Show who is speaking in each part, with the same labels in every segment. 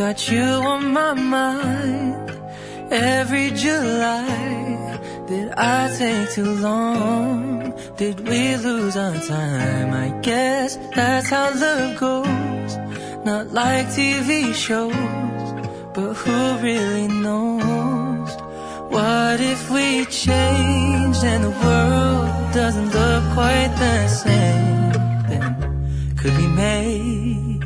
Speaker 1: got you on my mind every July. Did I take too long? Did we lose our time? I guess that's how love goes. Not like TV shows, but who really knows? What if we changed and the world doesn't look quite the same? Then could we make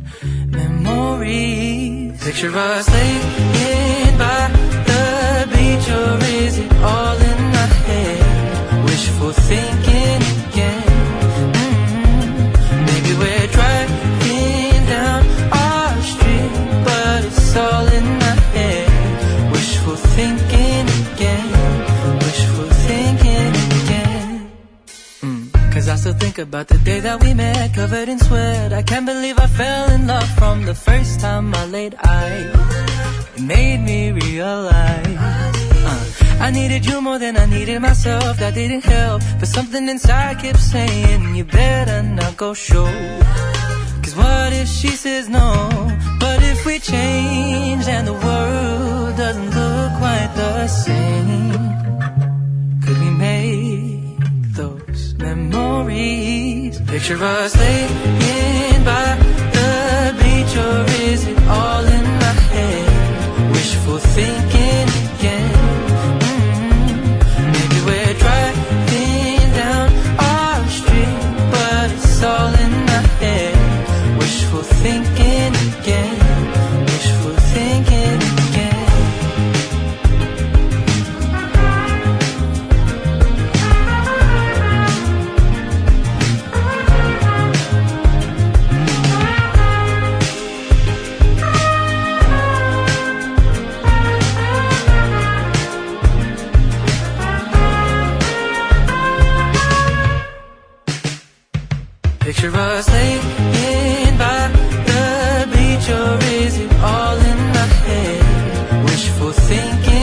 Speaker 1: memories? Picture us laying by the beach, or is it all in my head? Wishful thinking again. Maybe we're driving down our street, but it's all in my head. Wishful thinking again. Wishful thinking again. Cause I still think about the day that we met, covered in sweat. I can't believe I fell in love from the first time I laid eyes. It made me realize I needed you more than I needed myself. That didn't help, but something inside kept saying you better not go show. Cause what if she says no? But if we change and the world doesn't look quite the same, could we make those memories? Picture us laying by the beach, or is it all in my head? Wishful thinking again. Maybe we're driving down our street, but it's all in my head. Wishful thinking again. Wishful thinking again. Picture us laying by the beach, or is it all in my head? Wishful thinking